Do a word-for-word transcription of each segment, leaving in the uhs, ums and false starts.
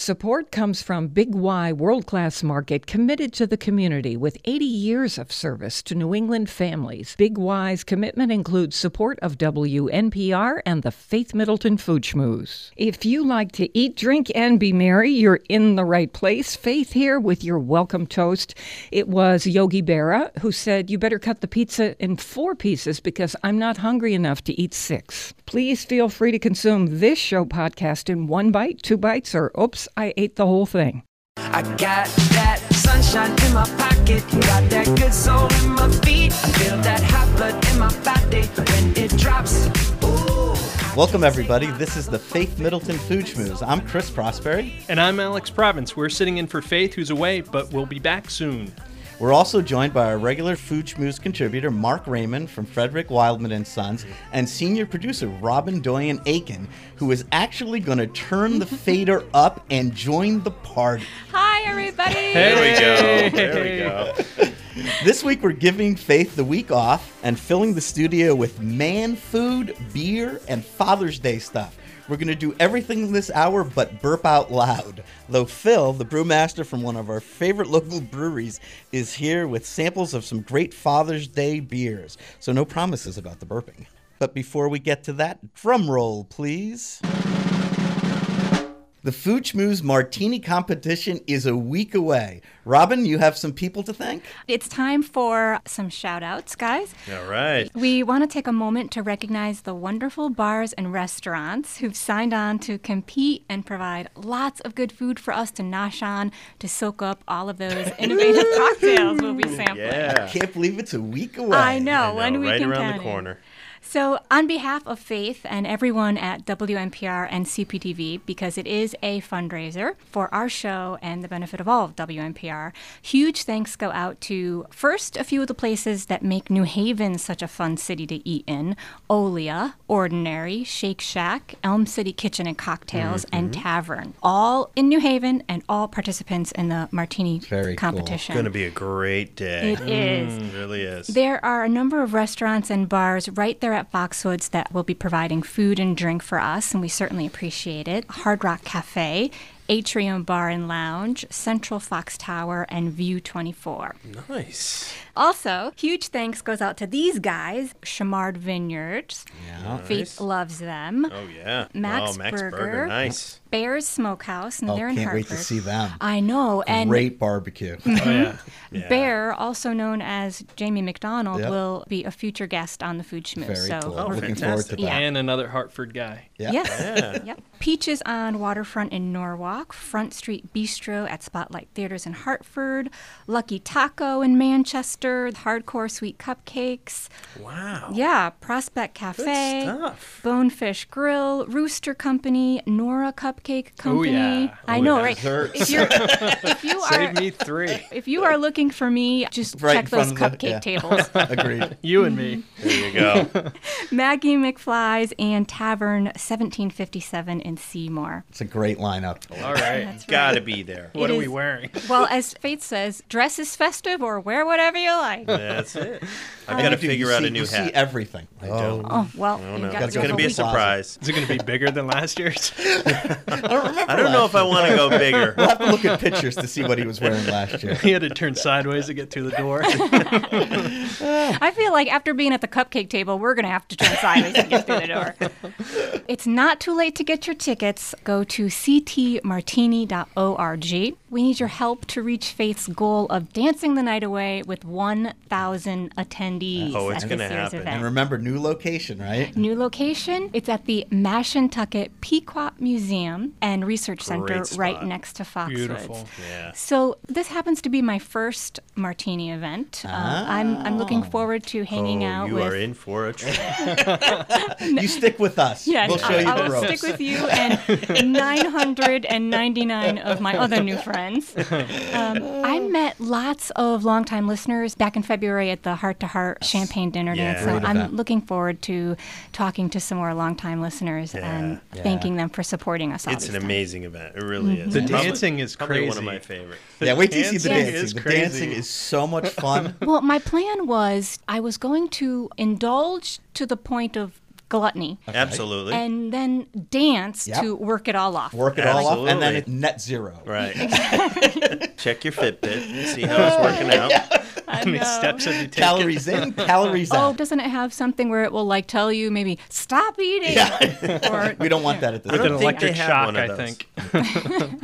Support comes from Big Y World-Class Market, committed to the community with eighty years of service to New England families. Big Y's commitment includes support of W N P R and the Faith Middleton Food Schmooze. If you like to eat, drink, and be merry, you're in the right place. Faith here with your welcome toast. It was Yogi Berra who said, "You better cut the pizza in four pieces because I'm not hungry enough to eat six." Please feel free to consume this show podcast in one bite, two bites, or oops, I ate the whole thing. I got that sunshine in my pocket, got that good soul in my feet. I feel that hot blood in my body when it drops. Ooh. Welcome, everybody. This is the Faith Middleton Food Schmooze. I'm Chris Prosperi. And I'm Alex Province. We're sitting in for Faith, who's away, but we'll be back soon. We're also joined by our regular Food Schmooze contributor, Mark Raymond from Frederick Wildman and Sons, and senior producer Robin Doyen Aiken, who is actually going to turn the fader up and join the party. Hi, everybody. There we go. There we go. This week, we're giving Faith the week off and filling the studio with man food, beer, and Father's Day stuff. We're going to do everything this hour but burp out loud. Though Phil, the brewmaster from one of our favorite local breweries, is here with samples of some great Father's Day beers. So no promises about the burping. But before we get to that, drum roll, please. The Food Schmooze Martini competition is a week away. Robin, you have some people to thank? It's time for some shout-outs, guys. All right. We want to take a moment to recognize the wonderful bars and restaurants who've signed on to compete and provide lots of good food for us to nosh on, to soak up all of those innovative cocktails we'll be sampling. Yeah. Can't believe it's a week away. I know, I know, when we right can around count the it. corner. So on behalf of Faith and everyone at W N P R and C P T V, because it is a fundraiser for our show and the benefit of all of W N P R, huge thanks go out to, first, a few of the places that make New Haven such a fun city to eat in: Olia, Ordinary, Shake Shack, Elm City Kitchen and Cocktails, mm-hmm. and Tavern. All in New Haven and all participants in the Martini Very competition. It's going to be a great day. It is. It really is. There are a number of restaurants and bars right there at Foxwoods that will be providing food and drink for us, and we certainly appreciate it. Hard Rock Cafe, Atrium Bar and Lounge, Central Fox Tower, and View twenty-four. Nice. Also, huge thanks goes out to these guys, Chamard Vineyards. Yeah. Faith Nice. loves them. Oh, yeah. Max oh, Max Burger. Burger. Nice. Bears Smokehouse, and Oh, they're in can't Hartford. wait to see them. I know. And Great barbecue. Oh, yeah. yeah. Bear, also known as Jamie McDonald, Yep. will be a future guest on the Food Schmooze. Very so cool. Oh, Looking fantastic. forward to that. Yeah. And another Hartford guy. Yeah. Yes. Yeah. Yep. Peaches on Waterfront in Norwalk, Front Street Bistro at Spotlight Theaters in Hartford, Lucky Taco in Manchester, Hardcore Sweet Cupcakes. Wow. Yeah, Prospect Cafe, Good stuff. Bonefish Grill, Rooster Company, Nora Cupcake Oh, Company. yeah. I Oh, know, yeah. right? Desserts. If you're, if you are, Save me three. if you are looking for me, just Right in check those front of the- cupcake yeah. tables. Agreed. You and me. There you go. Maggie McFly's and Tavern seventeen fifty-seven in Seymour. It's a great lineup. All right. That's Gotta right. be there. It What are we is- wearing? Well, as Faith says, dress is festive or wear whatever you like. That's it. I've You got to do, figure you out see, a new you hat. see everything. I don't. Oh, well, I don't you know. got It's to going to be a the plaza. surprise. Is it going to be bigger than last year's? I don't remember. I don't know last if I year. want to go bigger. We'll have to look at pictures to see what he was wearing last year. He had to turn sideways to get through the door. I feel like after being at the cupcake table, we're going to have to turn sideways to get through the door. It's not too late to get your tickets. Go to c t martini dot org. We need your help to reach Faith's goal of dancing the night away with one thousand attendees Oh, it's at gonna this year's happen. event. And remember, new location, right? New location, it's at the Mashantucket Pequot Museum and Research Center Great spot. right next to Foxwoods. Beautiful. Yeah. So this happens to be my first Martini event. Uh, I'm, I'm looking forward to hanging oh, out you with... are in for a treat. You stick with us. Yes, We'll show I, you I the will ropes. stick with you and nine hundred ninety-nine of my other new friends. Um, I met lots of longtime listeners back in February at the Heart to Heart Champagne Dinner Yeah. Dance. So Great I'm event. looking forward to talking to some more longtime listeners Yeah. and Yeah. thanking them for supporting us all It's these an times. amazing event. It really is. The Probably- dancing is probably one of crazy. my favorites. Yeah, wait till you see the dancing dancing. is The crazy. dancing is so much fun. Well, my plan was I was going to indulge to the point of gluttony. Absolutely. And then dance Yep. to work it all off. Work it all off, and then Absolutely. it's net zero. Right. Check your Fitbit, see how it's working out. How many steps have you taken? Calories in, calories Oh, out. doesn't it have something where it will like tell you maybe stop eating? Or, We don't want that at this With I an don't point. think electric they have shock, one of I those. think.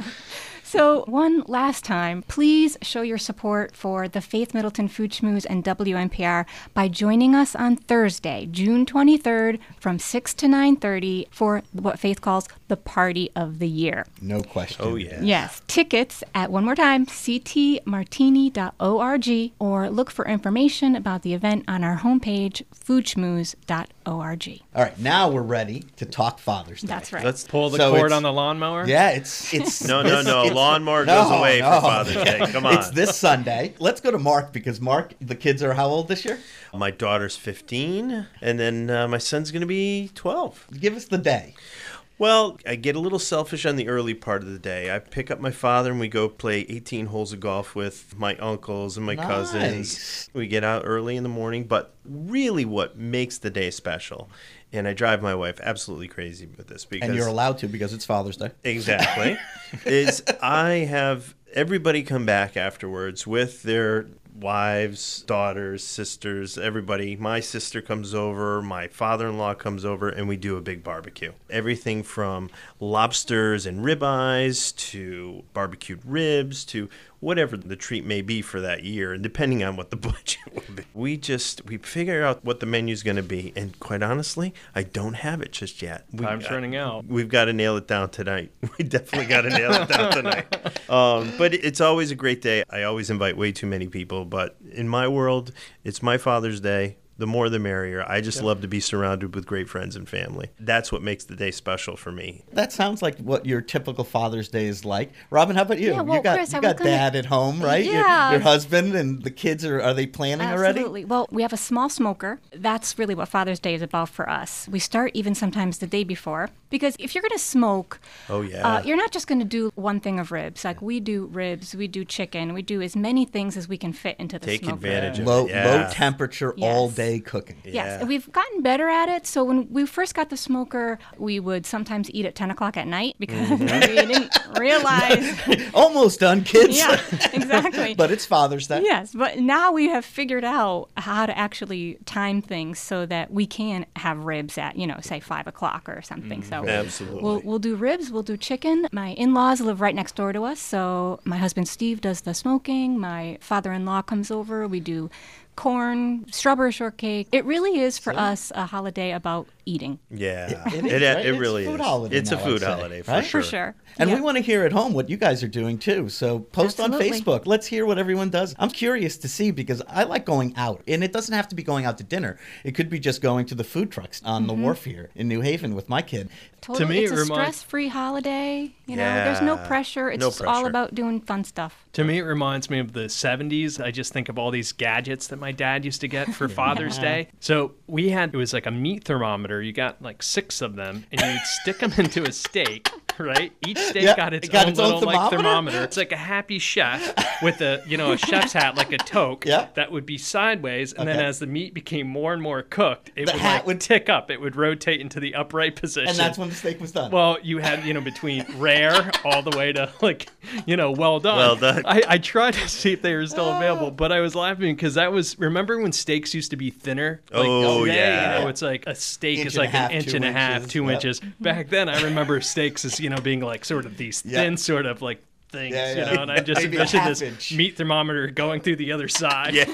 So one last time, please show your support for the Faith Middleton Food Schmooze and W N P R by joining us on Thursday, June twenty-third from six to nine thirty for what Faith calls the Party of the Year. No question. Oh, yeah. Yes, tickets at, one more time, c t martini dot org, or look for information about the event on our homepage, food schmooze dot org. All right, now we're ready to talk Father's Day. That's right. Let's Pull the So cord it's- on the lawnmower? Yeah, it's it's No, no, no. it's- Lawnmower no, goes away no. for Father's Day. Come on. It's this Sunday. Let's go to Mark because Mark, the kids are how old this year? My daughter's fifteen, and then uh, my son's going to be twelve. Give us the day. Well, I get a little selfish on the early part of the day. I pick up my father and we go play eighteen holes of golf with my uncles and my Nice. cousins. We get out early in the morning, but really what makes the day special, and I drive my wife absolutely crazy with this because And you're allowed to because it's Father's Day. Exactly. is I have everybody come back afterwards with their wives, daughters, sisters, everybody. My sister comes over, my father-in-law comes over, and we do a big barbecue. Everything from lobsters and ribeyes to barbecued ribs to whatever the treat may be for that year, and depending on what the budget will be. We just, we figure out what the menu's going to be, and quite honestly, I don't have it just yet. We, Time's running out. We've got to nail it down tonight. We definitely got to nail it down tonight. Um, but it- it's always a great day. I always invite way too many people, but in my world, it's my Father's Day. The more the merrier. I just love to be surrounded with great friends and family. That's what makes the day special for me. That sounds like what your typical Father's Day is like. Robin, how about you? Yeah, well, you got Chris, you I was got gonna- dad at home, right? Your- Yeah. Your, husband and the kids are are they planning already? Absolutely. Well, we have a small smoker. That's really what Father's Day is about for us. We start even sometimes the day before because if you're going to smoke, Oh, yeah. uh, you're not just going to do one thing of ribs. Like we do ribs, we do chicken, we do as many things as we can fit into the Take smoker. advantage of Low it. Yeah. low temperature Yes. all day cooking. Yes, Yeah. and we've gotten better at it. So when we first got the smoker, we would sometimes eat at ten o'clock at night because Mm-hmm. we didn't realize. Almost done, kids. Yeah, exactly. But it's Father's Day. Yes, but now we have figured out how to actually time things so that we can have ribs at, you know, say five o'clock or something. So Absolutely. we'll we'll do ribs, we'll do chicken. My in-laws live right next door to us, so my husband Steve does the smoking. My father-in-law comes over. We do corn, strawberry shortcake. It really is for us a holiday about eating. Yeah, It is, it, right? it It's really food is. holiday It's a now, food I'd say, holiday for right? sure. For sure. And Yeah. we want to hear at home what you guys are doing too. So post Absolutely. on Facebook. Let's hear what everyone does. I'm curious to see because I like going out. And it doesn't have to be going out to dinner. It could be just going to the food trucks on Mm-hmm. the wharf here in New Haven with my kid. Totally, me, it's it a remind- stress-free holiday. You know, there's no Yeah. pressure. It's No just all pressure. about doing fun stuff. To me, it reminds me of the seventies. I just think of all these gadgets that my dad used to get for Father's Day. So we had, it was like a meat thermometer. You got like six of them, and you'd stick them into a steak, right? Each steak Yeah, got its it got own its own little like thermometer? thermometer. It's like a happy chef with a, you know, a chef's hat, like a toque Yeah. that would be sideways. And then Okay. as the meat became more and more cooked, it The would hat like would- tick up. It would rotate into the upright position. And that's when the steak was done. Well, you had, you know, between rare all the way to like, you know, well done. Well done. I, I tried to see if they were still available, but I was laughing because that was, remember when steaks used to be thinner? Like Oh, today, yeah. You know, it's like a steak Inch is and a like half, an inch two and a half, inches, two yep. inches. Back then, I remember steaks as, you know, being like sort of these Yeah. thin sort of like things, Yeah, yeah. you know, and I just Maybe a envisioned half this inch. meat thermometer going through the other side. Yeah,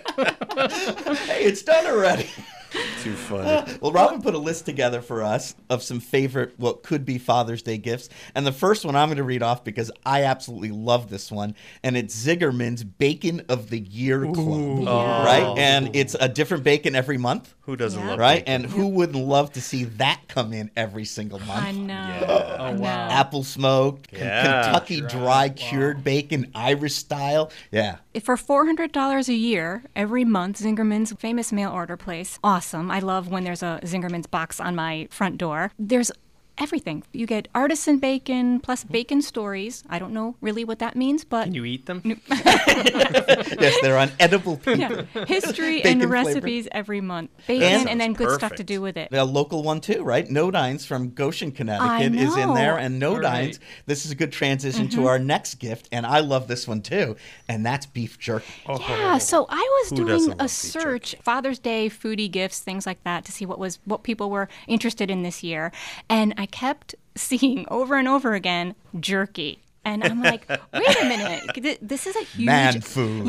Hey, it's done already. too funny. Well, Robin put a list together for us of some favorite, what could be Father's Day gifts. And the first one I'm going to read off because I absolutely love this one. And it's Zigerman's Bacon of the Year Club. Yeah. Right? And it's a different bacon every month. Who doesn't Yeah. love Right? bacon? And who wouldn't love to see that come in every single month? I know. Yeah. I Oh, know. wow. Apple smoked, K- Yeah. Kentucky Dry, dry wow. cured bacon, Irish style. Yeah. For four hundred dollars a year, every month, Zingerman's famous mail order place. Awesome. I love when there's a Zingerman's box on my front door. There's everything. You get artisan bacon plus bacon stories. I don't know really what that means, but Can you eat them? Yes, they're on edible people. yeah, history Bacon and flavor. recipes every month. Bacon And- and, then good stuff to Perfect. do with it. A local one too, right? Nodines from Goshen, Connecticut is in there, know. and Nodines. Right. This is a good transition Mm-hmm. to our next gift, and I love this one too, and that's beef jerky. Yeah, so I was Who doing doesn't a love beef search, Father's Day foodie gifts, things like that, to see what was what people were interested in this year, and I kept seeing over and over again jerky. And I'm like, wait a minute, th- this is a huge Man food.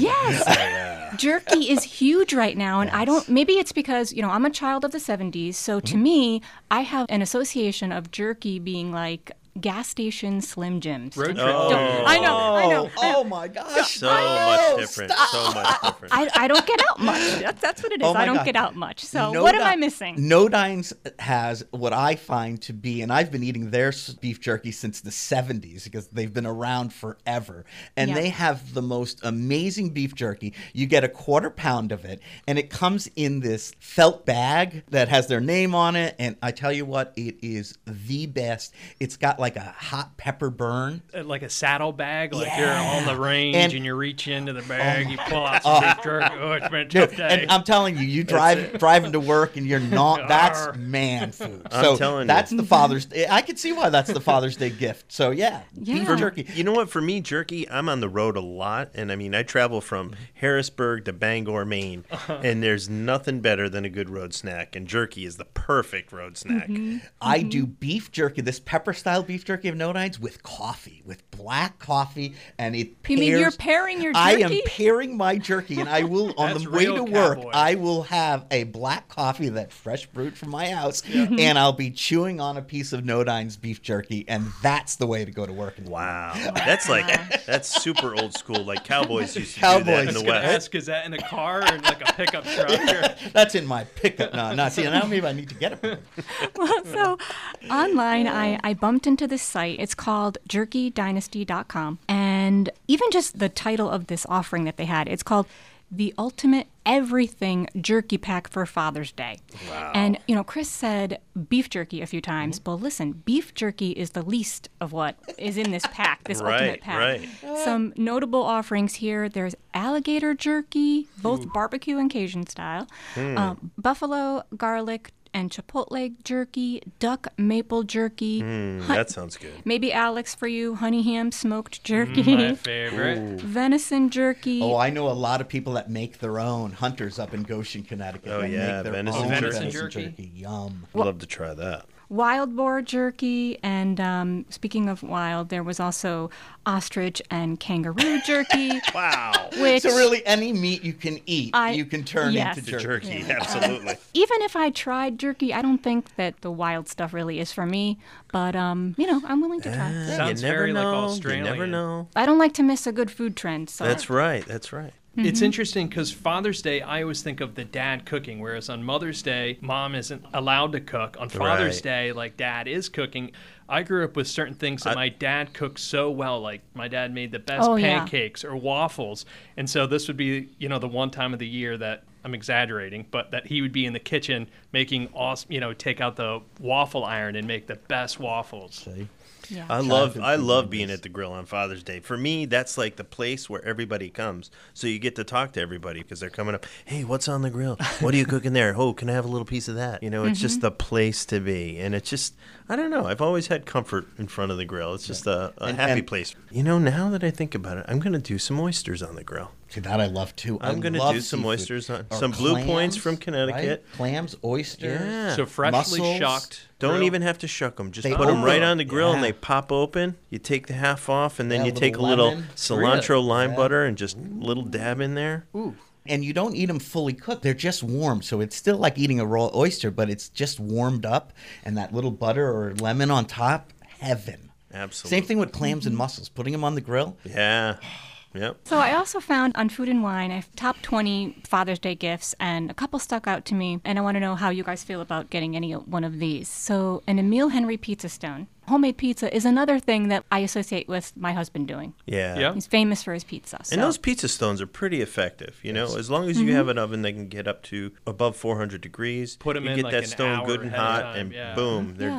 Yes, jerky is huge right now, and I don't. Maybe it's because you know I'm a child of the seventies, so to me, I have an association of jerky being like gas station Slim Jims. Road trip. Don't- I know, I know. I know. Oh my gosh. So much different. So much different. I, I don't get out much. That's, that's what it is. Oh my I don't God. get out much. So No what am Di- I missing? Nodines has what I find to be, and I've been eating their s- beef jerky since the seventies because they've been around forever. And Yeah. they have the most amazing beef jerky. You get a quarter pound of it, and it comes in this felt bag that has their name on it. And I tell you what, it is the best. It's got like a hot pepper burn. Uh, Like a saddle bag, like Yeah. you're on the range And- and, you reach into the bag, you pull out some beef jerky. Oh, it's been a tough Dude, day. and I'm telling you, you drive driving to work and you're not. That's Arr. man food. I'm So telling you. that's the Father's Day. I can see why that's the Father's Day gift. So yeah, beef Yeah. jerky. You know what? For me, jerky, I'm on the road a lot. And I mean, I travel from Harrisburg to Bangor, Maine. And there's nothing better than a good road snack. And jerky is the perfect road snack. I do beef jerky, this pepper style beef jerky of Nodines with coffee, with black coffee, and it. You mean you're pairs- pairing your I am jerky? pairing my jerky, and I will on That's the way real to work. cowboy. I will have a black coffee that fresh brewed from my house, and I'll be chewing on a piece of Nodines beef jerky, and that's the way to go to work. in the morning. Wow. That's like, that's super old school. Like cowboys used to do Cowboys. that I in was the going to West. ask, is that in a car or in like a pickup truck? Or- That's in my pickup. No, no. See, now maybe I need to get a pickup. Well, so online, I, I bumped into this site. It's called jerky dynasty dot com. And even just the title of this offering that they had, it's called The Ultimate Everything Jerky Pack for Father's Day. Wow. And, you know, Chris said beef jerky a few times. But listen, beef jerky is the least of what is in this pack, this Right, ultimate pack. right. Some notable offerings here. There's alligator jerky, both barbecue and Cajun style, um, buffalo garlic and chipotle jerky, duck maple jerky. Mm, that sounds good. Maybe Alex for you, honey ham smoked jerky, My favorite. venison jerky. Oh, I know a lot of people that make their own hunters up in Goshen, Connecticut. Oh, that yeah, make their venison own jerky. venison Venison jerky. Yum. I'd love to try that. Wild boar jerky, and um, speaking of wild, there was also ostrich and kangaroo jerky. Wow. Which, So really, any meat you can eat, I- you can turn yes. into The jerky. jerky, absolutely. even if I tried jerky, I don't think that the wild stuff really is for me. But um, you know, I'm willing to try. Yeah, Sounds you never very, like, know. You Australian. never know. I don't like to miss a good food trend. So That's right. That's right. It's interesting because Father's Day, I always think of the dad cooking, whereas on Mother's Day, mom isn't allowed to cook. On Father's Right. Day, like dad is cooking. I grew up with certain things that I- my dad cooked so well. Like my dad made the best Oh, yeah. pancakes or waffles. And so this would be, you know, the one time of the year that I'm exaggerating, but that he would be in the kitchen making awesome, you know, take out the waffle iron and make the best waffles. See? yeah. I love Childhood I food love like being this. at the grill on Father's Day. For me, that's like the place where everybody comes. So you get to talk to everybody because they're coming up. Hey, what's on the grill? What are you cooking there? Oh, can I have a little piece of that? You know, it's just the place to be, and it's just I don't know. I've always had comfort in front of the grill. It's just a, a And- happy and- place. You know, now that I think about it, I'm gonna do some oysters on the grill. See, that I love too. I I'm gonna love do some seafood. oysters on- Or some Blue Points clams, from Connecticut. right? Clams, oysters. Yeah. So freshly Mussels. shucked. Don't grill. even have to shuck them. Just They put them open. right on the grill and Yeah. they pop open. You take the half off and then Yeah, you a take a little little lemon. cilantro lime Yeah. butter and just little dab in there. And you don't eat them fully cooked. They're just warm. So it's still like eating a raw oyster, but it's just warmed up. And that little butter or lemon on top, heaven. Absolutely. Same thing with clams and mussels. Putting them on the grill. Yeah. Yep. So I also found on Food and Wine, I have top twenty Father's Day gifts, and a couple stuck out to me, and I want to know how you guys feel about getting any one of these. So an Emile Henry pizza stone. Homemade pizza is another thing that I associate with my husband doing. Yeah. Yeah. He's famous for his pizza. So. And those pizza stones are pretty effective, you know. As long as you have an oven that can get up to above four hundred degrees, Put 'em you in get like that an stone hour good and ahead of hot, time, and yeah. boom, they're Yeah. done.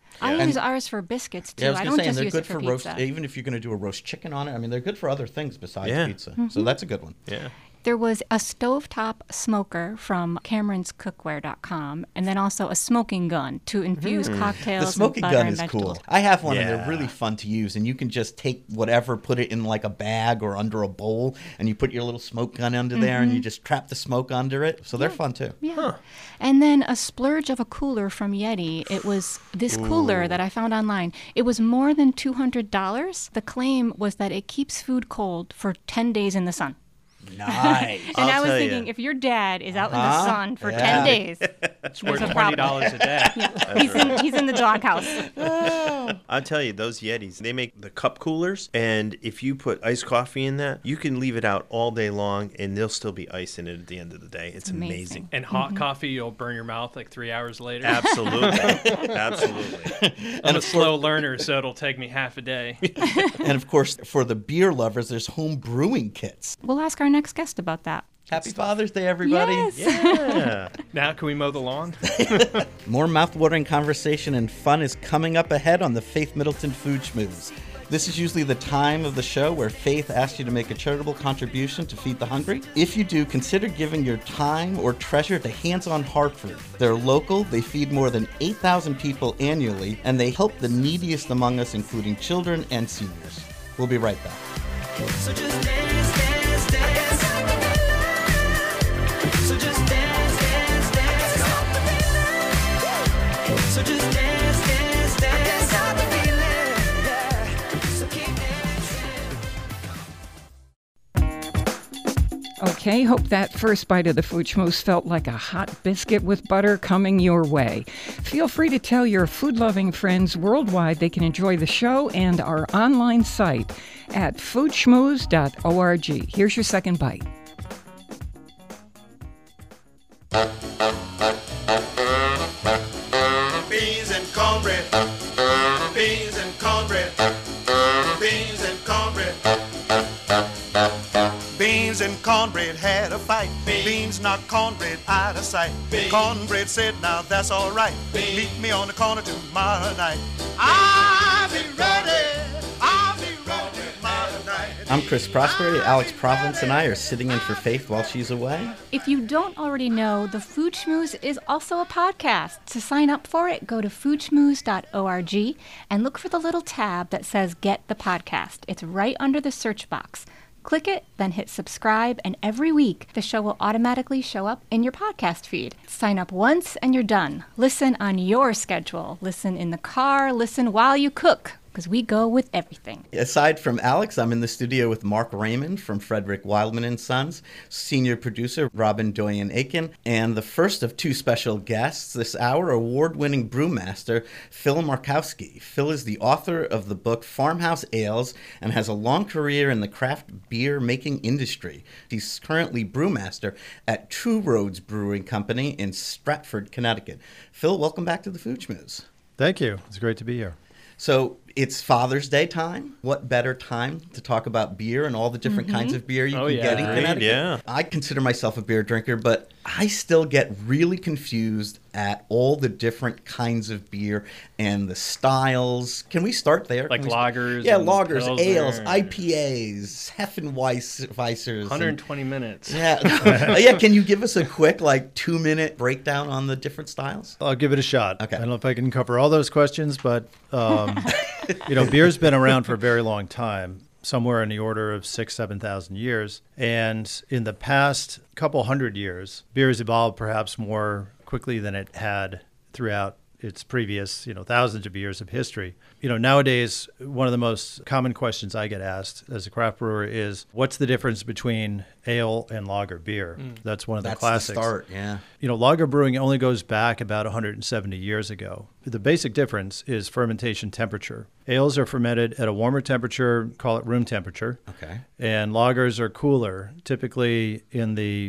I Yeah. use ours for biscuits too. Yeah, I was I gonna don't say, and just they're use good it for, for pizza. roast. Even if you're going to do a roast chicken on it, I mean, they're good for other things besides Yeah. pizza. Mm-hmm. So that's a good one. Yeah. There was a stovetop smoker from Cameron's Cookware dot com, and then also a smoking gun to infuse cocktails. The smoking and butter gun and is vegetables. cool. I have one, and Yeah. they're really fun to use. And you can just take whatever, put it in like a bag or under a bowl, and you put your little smoke gun under there, and you just trap the smoke under it. So they're fun too. Yeah. And then a splurge of a cooler from Yeti. It was this cooler that I found online. It was more than two hundred dollars. The claim was that it keeps food cold for ten days in the sun. Nice. And I'll I was tell thinking, ya. if your dad is out in the Uh-huh. sun for Yeah. ten days, It's worth a twenty problem. dollars a day. he's in, he's in the doghouse. I'll tell you, those Yetis, they make the cup coolers, and if you put iced coffee in that, you can leave it out all day long, and there'll still be ice in it at the end of the day. It's Amazing. amazing. And hot coffee, you'll burn your mouth like three hours later. Absolutely. Absolutely. I'm a slow learner, so it'll take me half a day. And of course, for the beer lovers, there's home brewing kits. We'll ask our next guest about that. Happy Father's Day, everybody. Yes. Yeah. Now, can we mow the lawn? More mouthwatering conversation and fun is coming up ahead on the Faith Middleton Food Schmooze. This is usually the time of the show where Faith asks you to make a charitable contribution to feed the hungry. If you do, consider giving your time or treasure to Hands on Hartford. They're local, they feed more than eight thousand people annually, and they help the neediest among us, including children and seniors. We'll be right back. So just dance, dance, dance. So just dance, dance, dance. So just dance, dance, dance. Stop the feeling, yeah. So keep dancing. Okay, hope that first bite of the Food Schmooze felt like a hot biscuit with butter coming your way. Feel free to tell your food-loving friends worldwide they can enjoy the show and our online site at food schmooze dot org. Here's your second bite. Beans and cornbread. Beans and cornbread. Beans and cornbread. Beans and cornbread had a fight. Beans knocked cornbread out of sight. Cornbread said, now that's all right. Meet me on the corner tomorrow night. I'll be ready. I'll be ready tomorrow night. I'm Chris Prosperi. Alex Providence and I are sitting in for Faith while she's away. If you don't already know, the Food Schmooze is also a podcast. To sign up for it, go to food schmooze dot org and look for the little tab that says Get the Podcast. It's right under the search box. Click it, then hit subscribe, and every week the show will automatically show up in your podcast feed. Sign up once and you're done. Listen on your schedule. Listen in the car, listen while you cook, because we go with everything. Aside from Alex, I'm in the studio with Mark Raymond from Frederick Wildman and Sons, senior producer Robin Doyen-Aiken, and the first of two special guests this hour, award-winning brewmaster Phil Markowski. Phil is the author of the book Farmhouse Ales and has a long career in the craft beer making industry. He's currently brewmaster at True Roads Brewing Company in Stratford, Connecticut. Phil, welcome back to the Food Schmooze. Thank you. It's great to be here. So it's Father's Day time. What better time to talk about beer and all the different Mm-hmm. kinds of beer you Oh, can yeah. get in Right, Connecticut? yeah. I consider myself a beer drinker, but I still get really confused at all the different kinds of beer and the styles. Can we start there? Like Can we start- lagers Yeah, and lagers, Pilsner. ales, I P As, Heffenweissers. one hundred and- twenty minutes. Yeah. yeah, can you give us a quick, like, two-minute breakdown on the different styles? I'll give it a shot. Okay. I don't know if I can cover all those questions, but um, you know, beer's been around for a very long time, somewhere in the order of six, seven thousand years. And in the past couple hundred years, beer has evolved perhaps more quickly than it had throughout its previous, you know, thousands of years of history. You know, nowadays, one of the most common questions I get asked as a craft brewer is, what's the difference between ale and lager beer? That's one of the That's classics. the start, yeah. You know, lager brewing only goes back about one hundred seventy years ago. The basic difference is fermentation temperature. Ales are fermented at a warmer temperature, call it room temperature, Okay. and lagers are cooler, typically in the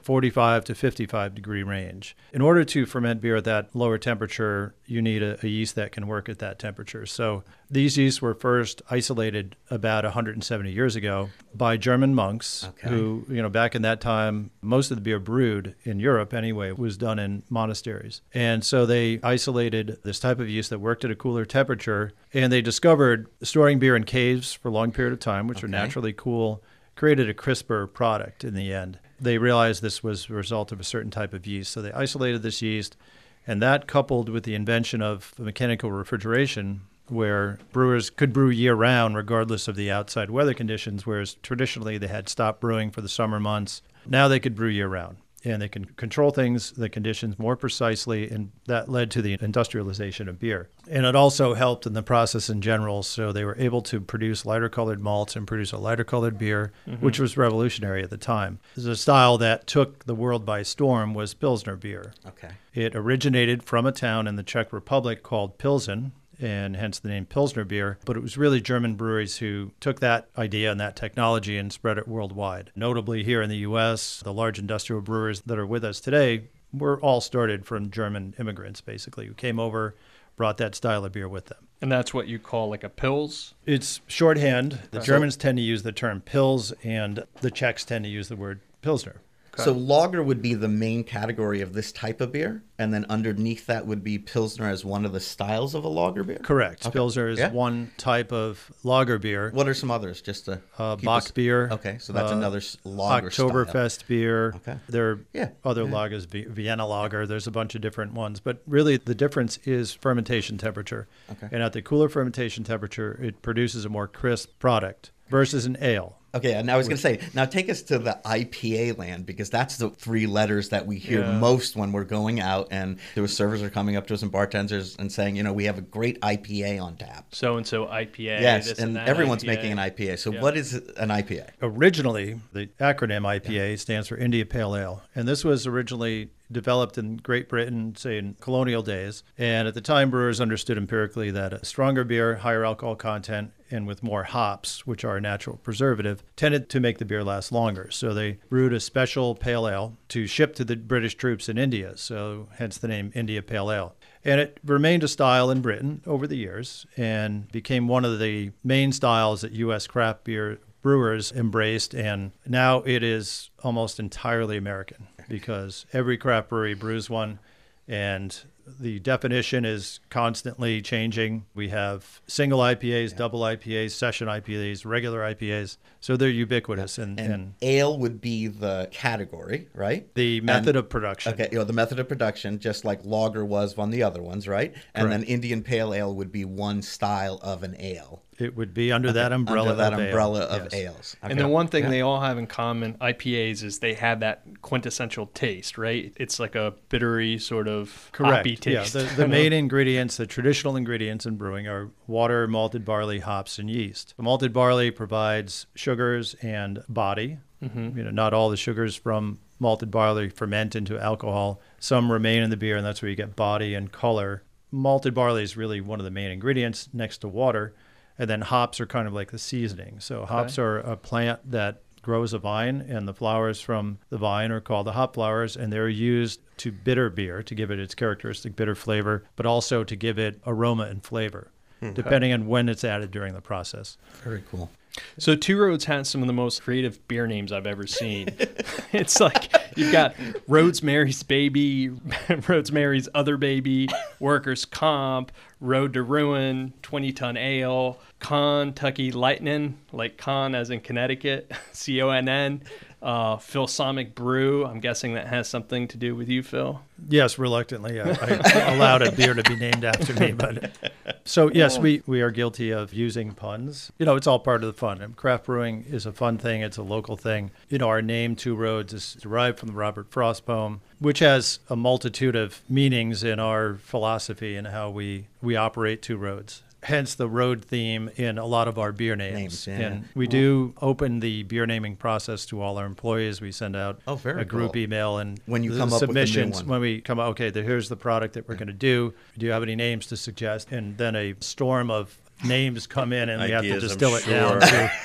forty-five to fifty-five degree range. In order to ferment beer at that lower temperature, you need a, a yeast that can work at that temperature. So these yeasts were first isolated about one hundred seventy years ago by German monks Okay. who, you know, back in that time, most of the beer brewed in Europe anyway was done in monasteries. And so they isolated this type of yeast that worked at a cooler temperature, and they discovered storing beer in caves for a long period of time, which are Okay. naturally cool, created a crisper product in the end. They realized this was a result of a certain type of yeast. So they isolated this yeast, and that coupled with the invention of mechanical refrigeration, where brewers could brew year-round regardless of the outside weather conditions, whereas traditionally they had stopped brewing for the summer months. Now they could brew year-round, and they can control things, the conditions more precisely, and that led to the industrialization of beer. And it also helped in the process in general, so they were able to produce lighter-colored malts and produce a lighter-colored beer, mm-hmm. which was revolutionary at the time. The style that took the world by storm was Pilsner beer. Okay. It originated from a town in the Czech Republic called Pilsen, and hence the name Pilsner beer. But it was really German breweries who took that idea and that technology and spread it worldwide. Notably here in the U S, the large industrial brewers that are with us today were all started from German immigrants, basically, who came over, brought that style of beer with them. And that's what you call like a Pils? It's shorthand. The Okay. Germans tend to use the term Pils, and the Czechs tend to use the word Pilsner. So lager would be the main category of this type of beer, and then underneath that would be Pilsner as one of the styles of a lager beer? Correct. Okay. Pilsner is Yeah. one type of lager beer. What are some others? Just to Uh, keep Bach us- beer. Okay, so that's uh, another s- lager style. Oktoberfest beer. Okay. There are Yeah, other yeah. lagers, Vi- Vienna lager. There's a bunch of different ones. But really, the difference is fermentation temperature. Okay. And at the cooler fermentation temperature, it produces a more crisp product versus an ale. Okay, and I was going to say, now take us to the I P A land, because that's the three letters that we hear Yeah. most when we're going out, and the servers are coming up to us and bartenders and saying, you know, we have a great I P A on tap. So-and-so I P A. Yes, this and that everyone's I P A. making an I P A. So Yeah. what is an I P A? Originally, the acronym I P A stands for India Pale Ale. And this was originally developed in Great Britain, say in colonial days. And at the time, brewers understood empirically that a stronger beer, higher alcohol content, and with more hops, which are a natural preservative, tended to make the beer last longer. So they brewed a special pale ale to ship to the British troops in India. So hence the name India Pale Ale. And it remained a style in Britain over the years and became one of the main styles that U S craft beer brewers embraced, and now it is almost entirely American because every craft brewery brews one, and the definition is constantly changing. We have single I P As, yeah. double I P As, session I P As, regular I P As, so they're ubiquitous. And, and, and ale would be the category, right? The method and, of production. Okay, you know, the method of production, just like lager was on the other ones, right? And Correct. then Indian Pale Ale would be one style of an ale. It would be under that umbrella Under that of umbrella ale. of Yes. ales. Okay. And the one thing Yeah. they all have in common, I P As, is they have that quintessential taste, right? It's like a bittery sort of Correct. hoppy taste. Yeah, the, the main ingredients, the traditional ingredients in brewing are water, malted barley, hops, and yeast. The malted barley provides sugars and body. Mm-hmm. You know, not all the sugars from malted barley ferment into alcohol. Some remain in the beer, and that's where you get body and color. Malted barley is really one of the main ingredients next to water. And then hops are kind of like the seasoning. So hops are a plant that grows a vine, and the flowers from the vine are called the hop flowers, and they're used to bitter beer to give it its characteristic bitter flavor, but also to give it aroma and flavor, okay. depending on when it's added during the process. Very cool. So Two Roads has some of the most creative beer names I've ever seen. It's like you've got Rosemary's Baby, Rosemary's Other Baby, Workers' Comp, Road to Ruin, twenty ton Ale, Kentucky Lightning, like Con as in Connecticut, C O N N, uh, Philsonic Brew. I'm guessing that has something to do with you, Phil. Yes, reluctantly. I, I allowed a beer to be named after me. But so, yes, we, we are guilty of using puns. You know, it's all part of the fun. And craft brewing is a fun thing. It's a local thing. You know, our name, Two Roads, is derived from the Robert Frost poem, which has a multitude of meanings in our philosophy and how we, we operate Two Roads. Hence the road theme in a lot of our beer names. Names, yeah. And we do open the beer naming process to all our employees. We send out Oh, very a group cool. email and When you the come up with a new submissions. one. When we come out, okay, the- here's the product that we're going to do. Do you have any names to suggest? And then a storm of names come in, and we have to Ideas, I'm distill it sure. down to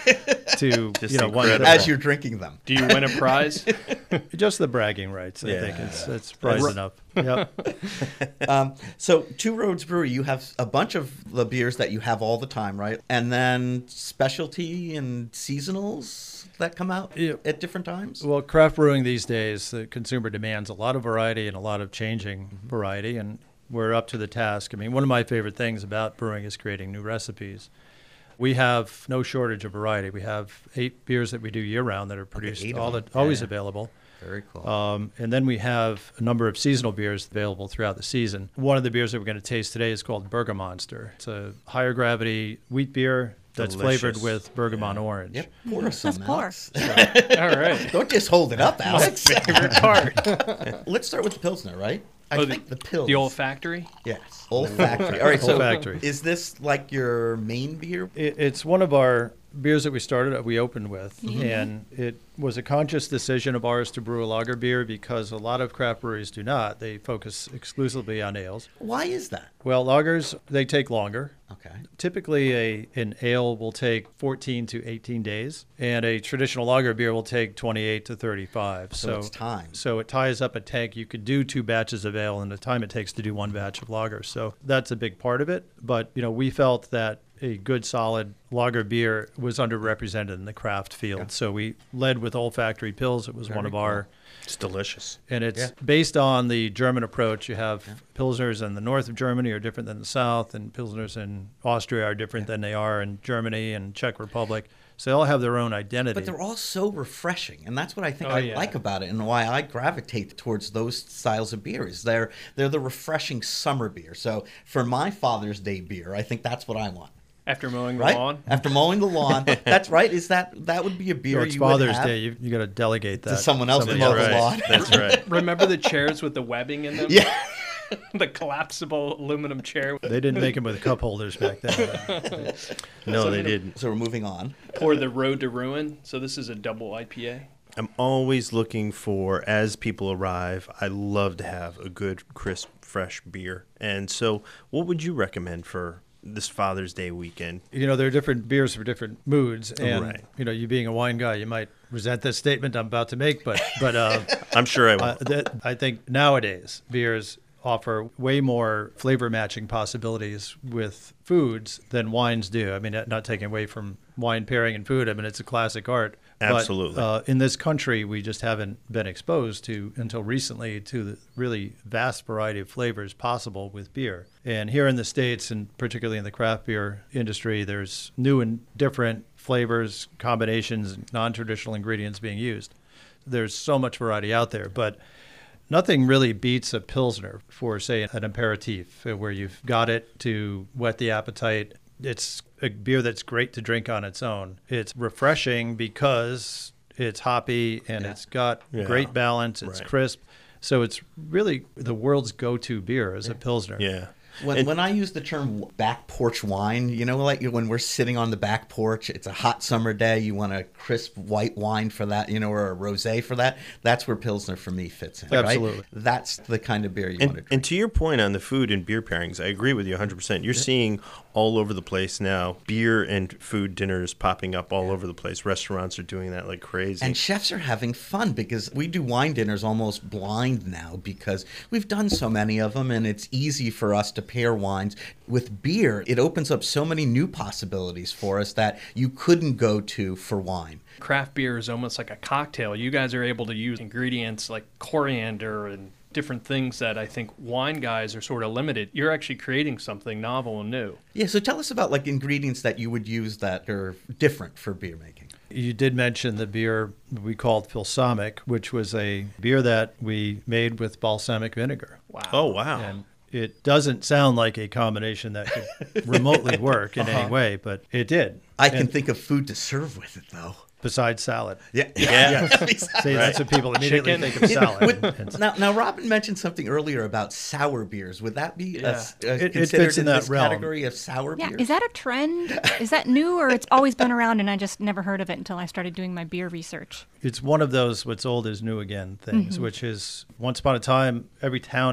to Just you know one incredible. As you're drinking them. Do you win a prize? just the bragging rights. I Yeah. think it's it's prize enough. Yep. Um, so, Two Roads Brewery, you have a bunch of the beers that you have all the time, right? And then specialty and seasonals that come out Yeah. at different times? Well, craft brewing these days, the consumer demands a lot of variety and a lot of changing variety, and we're up to the task. I mean, one of my favorite things about brewing is creating new recipes. We have no shortage of variety. We have eight beers that we do year-round that are produced, eight of all the, them. always Yeah. available. Very cool. Um, and then we have a number of seasonal beers available throughout the season. One of the beers that we're going to taste today is called Burger Monster. It's a higher gravity wheat beer that's flavored Delicious. with bergamot orange. Yep, pour us some, Let's pour. Alex. All right. Don't just hold it up, Alex. Favorite part. Let's start with the Pilsner, right? I Oh, think the, the Pils. the olfactory? Yes, olfactory. All right, so Olfactory. is this like your main beer? It, it's one of our beers that we started, we opened with, and it was a conscious decision of ours to brew a lager beer because a lot of craft breweries do not. They focus exclusively on ales. Why is that? Well, lagers, they take longer. Okay. Typically, a an ale will take fourteen to eighteen days, and a traditional lager beer will take twenty-eight to thirty-five. So it's time. So it ties up a tank. You could do two batches of ale in the time it takes to do one batch of lager. So that's a big part of it. But, you know, we felt that a good solid lager beer was underrepresented in the craft field. So we led with olfactory Pils. It was one of our, It's delicious. and it's Yeah. based on the German approach. You have Pilsners in the north of Germany are different than the south, and Pilsners in Austria are different than they are in Germany and Czech Republic. So they all have their own identity. But they're all so refreshing, and that's what I think Oh, I yeah. like about it, and why I gravitate towards those styles of beers. They're they're the refreshing summer beer. So for my Father's Day beer, I think that's what I want. After mowing the Right lawn? after mowing the lawn, that's right. Is that that would be a You beer know, it's you Father's would have Day. You, you got to delegate that to someone else to somebody mow else. the Right. lawn? That's right. Remember the chairs with the webbing in them? Yeah. The collapsible aluminum chair. They didn't make them with cup holders back then. No, they didn't. So we're moving on. Pour the Road to Ruin. So this is a double I P A. I'm always looking for, as people arrive, I love to have a good, crisp, fresh beer. And so, what would you recommend for this Father's Day weekend? You know, there are different beers for different moods, and Right. you know, you being a wine guy, you might resent this statement I'm about to make, but but uh, I'm sure I will. uh, that, I think nowadays beers offer way more flavor matching possibilities with foods than wines do. I mean, not taking away from wine pairing and food. I mean, it's a classic art. Absolutely. But, uh, in this country, we just haven't been exposed to, until recently, to the really vast variety of flavors possible with beer. And here in the States, and particularly in the craft beer industry, there's new and different flavors, combinations, non-traditional ingredients being used. There's so much variety out there, but nothing really beats a Pilsner for, say, an aperitif, uh, where you've got it to whet the appetite. It's a beer that's great to drink on its own. It's refreshing because it's hoppy and Yeah. it's got Yeah. great balance. It's Right. crisp. So it's really the world's go-to beer as a Pilsner. Yeah. When, And- when I use the term back porch wine, you know, like when we're sitting on the back porch, it's a hot summer day, you want a crisp white wine for that, you know, or a rosé for that. That's where Pilsner for me fits in. right? Absolutely. That's the kind of beer you want to And, drink. and to your point on the food and beer pairings, I agree with you one hundred percent. You're seeing all over the place now beer and food dinners popping up all over the place. Restaurants are doing that like crazy. And chefs are having fun because we do wine dinners almost blind now because we've done so many of them, and it's easy for us to pair wines with beer. It opens up so many new possibilities for us that you couldn't go to for wine. Craft beer is almost like a cocktail. You guys are able to use ingredients like coriander and different things that I think wine guys are sort of limited. You're actually creating something novel and new. Yeah, so tell us about like ingredients that you would use that are different for beer making. You did mention the beer we called Filsamic, which was a beer that we made with balsamic vinegar. Wow. oh, wow. And it doesn't sound like a combination that could remotely work in any way, but it did. I can And think of food to serve with it though. besides salad. Yeah. Yeah. See, that's what people immediately Chicken. think of salad. And Now, now, Robin mentioned something earlier about sour beers. Would that be a, s- uh, It- it considered fits in in that this realm. category of sour Yeah, beers? is that a trend? Is that new, or it's always been around and I just never heard of it until I started doing my beer research? it's one of those what's old is new again things, which is once upon a time, every town had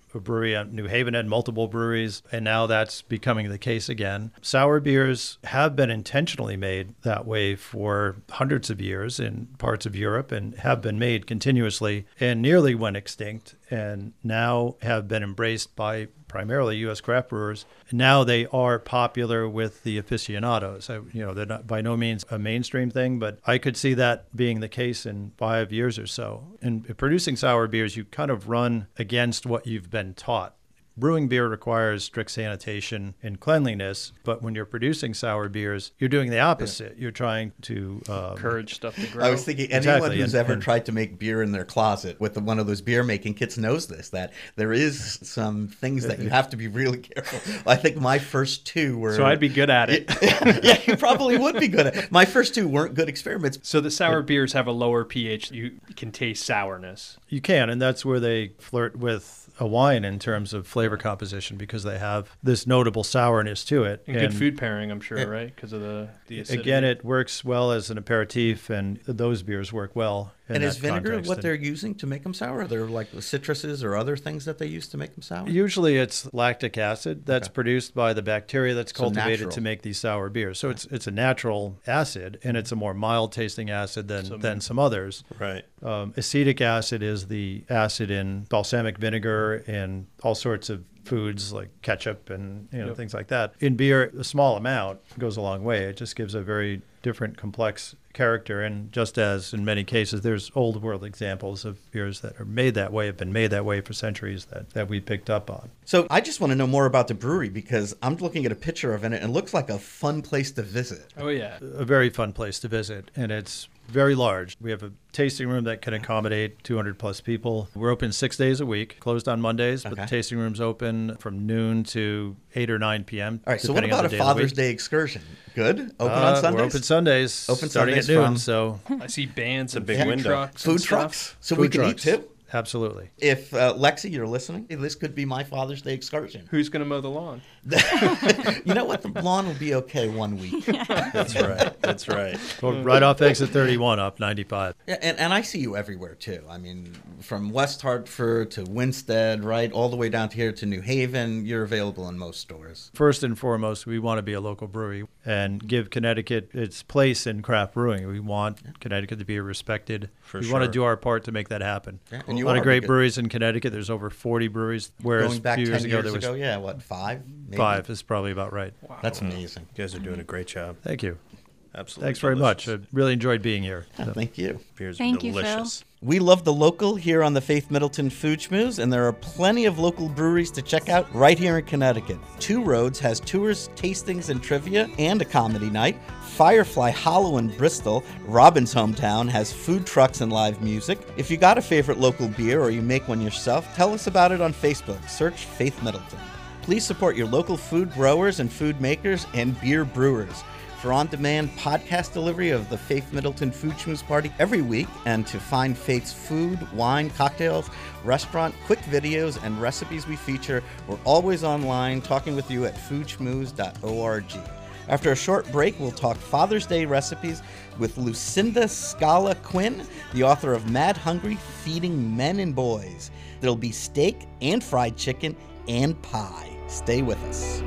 a brewery. New Haven had multiple breweries, and now that's becoming the case again. Sour beers have been intentionally made that way for hundreds of years in parts of Europe and have been made continuously and nearly went extinct, and now have been embraced by primarily U S craft brewers. Now they are popular with the aficionados. I, you know, they're not by no means a mainstream thing, but I could see that being the case in five years or so. In producing sour beers, you kind of run against what you've been taught. Brewing beer requires strict sanitation and cleanliness, but when you're producing sour beers, you're doing the opposite. You're trying to um, encourage stuff to grow. I was thinking anyone Exactly, who's and- ever and- tried to make beer in their closet with the, one of those beer making kits knows this, that there is some things that you have to be really careful. I think my first two were... So I'd be good at it. Yeah, you probably would be good at it. My first two weren't good experiments. So the sour beers have a lower pH. You can taste sourness. You can, and that's where they flirt with a wine in terms of flavor composition, because they have this notable sourness to it. And, good food pairing, I'm sure, right? Because of the, the acidity. Again, it works well as an aperitif, and those beers work well in And that is vinegar context. what And they're using to make them sour? Are there like citruses or other things that they use to make them sour? Usually it's lactic acid that's Okay. produced by the bacteria that's So cultivated natural. to make these sour beers. So it's it's a natural acid, and it's a more mild tasting acid than, Some- than some others. Right. Um, acetic acid is the acid in balsamic vinegar and all sorts of foods like ketchup and you know Yep. things like that. In beer, a small amount goes a long way. It just gives a very different, complex character. And just as in many cases, there's old world examples of beers that are made that way, have been made that way for centuries that, that we picked up on. So I just want to know more about the brewery, because I'm looking at a picture of it and it looks like a fun place to visit. Oh, yeah. A very fun place to visit, and it's very large. We have a tasting room that can accommodate two hundred plus people. We're open six days a week, closed on Mondays, but Okay. the tasting room's open from noon to eight or nine p.m. All right, so what depending on about the a day of the Father's week. Day excursion? Good? Open Uh, on Sundays? We're open Sundays, Open starting Sundays at noon. from- So I see bands and big food window. trucks. and Food stuff. trucks? So food we can trucks. eat too? Absolutely. If uh, Lexi, you're listening, this could be my Father's Day excursion. Who's going to mow the lawn? You know what? The lawn will be okay one week. That's right. That's right. Well, right off exit thirty-one up ninety-five. Yeah, and, and I see you everywhere too. I mean, from West Hartford to Winstead, right, all the way down to here to New Haven, you're available in most stores. First and foremost, we want to be a local brewery and give Connecticut its place in craft brewing. We want Connecticut to be respected. For we want to sure. do our part to make that happen. Yeah, and you a lot are of great because- breweries in Connecticut. There's over forty breweries, whereas Going back a few ten years ago years there was ago, yeah, what, five? Maybe? five is probably about right. That's amazing. You guys are doing a great job. Thank you. Absolutely. Thanks very much. delicious. I really enjoyed being here. Yeah, thank you. Beers Thank are you, Phil. delicious. We love the local here on the Faith Middleton Food Schmooze, and there are plenty of local breweries to check out right here in Connecticut. Two Roads has tours, tastings, and trivia, and a comedy night. Firefly Hollow in Bristol, Robin's hometown, has food trucks and live music. If you got a favorite local beer or you make one yourself, tell us about it on Facebook. Search Faith Middleton. Please support your local food growers and food makers and beer brewers. For on-demand podcast delivery of the Faith Middleton Food Schmooze Party every week, and to find Faith's food, wine, cocktails, restaurant, quick videos, and recipes we feature, we're always online talking with you at food schmooze dot org. After a short break, we'll talk Father's Day recipes with Lucinda Scala Quinn, the author of Mad Hungry, Feeding Men and Boys. There'll be steak and fried chicken and pie. Stay with us.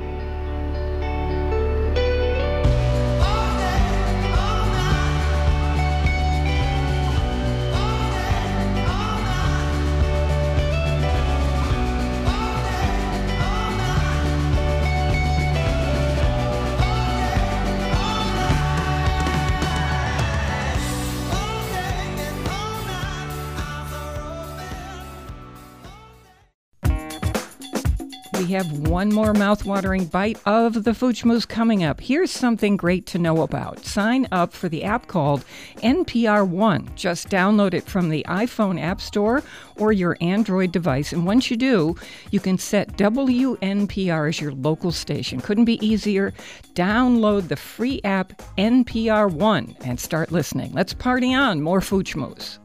We have one more mouthwatering bite of the Food Schmooze coming up. Here's something great to know about. Sign up for the app called N P R One. Just download it from the iPhone App Store or your Android device. And once you do, you can set W N P R as your local station. Couldn't be easier. Download the free app N P R One and start listening. Let's party on. More Food Schmooze.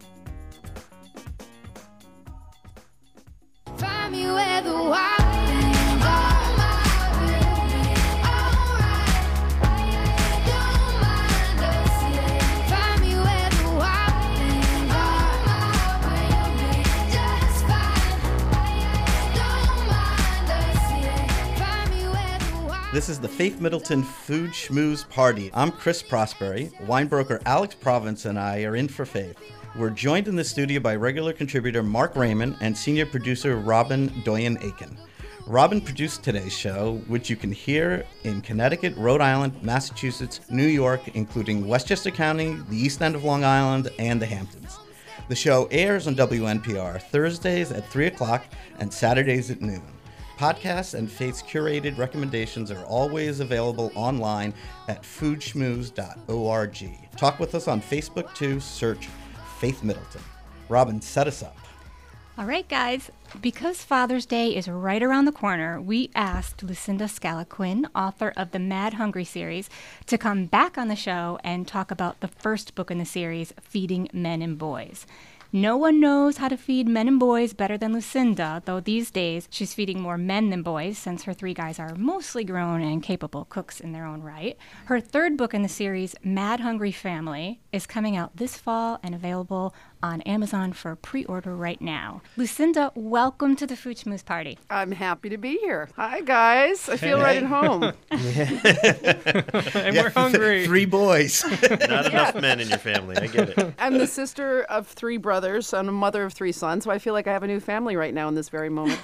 Find me where the wild things are. Alright, don't mind us. Find me where the wild things are. Just fine. Don't This is the Faith Middleton Food Schmooze Party. I'm Chris Prosperi. Wine broker Alex Province and I are in for Faith. We're joined in the studio by regular contributor Mark Raymond and senior producer Robin Doyen-Aiken. Robin produced today's show, which you can hear in Connecticut, Rhode Island, Massachusetts, New York, including Westchester County, the East End of Long Island, and the Hamptons. The show airs on W N P R Thursdays at three o'clock and Saturdays at noon. Podcasts and Faith's curated recommendations are always available online at food schmooze dot org. Talk with us on Facebook too. Search Faith Middleton. Robin, set us up. All right, guys. Because Father's Day is right around the corner, we asked Lucinda Scala Quinn, author of the Mad Hungry series, to come back on the show and talk about the first book in the series, Feeding Men and Boys. No one knows how to feed men and boys better than Lucinda, though these days she's feeding more men than boys since her three guys are mostly grown and capable cooks in their own right. Her third book in the series, Mad Hungry Family, is coming out this fall and available on Amazon for pre-order right now. Lucinda, welcome to the Food Schmooze Party. I'm happy to be here. Hi, guys. I feel right at home. And we're hungry. Three boys. Not enough men in your family. I get it. I'm the sister of three brothers and a mother of three sons, so I feel like I have a new family right now in this very moment.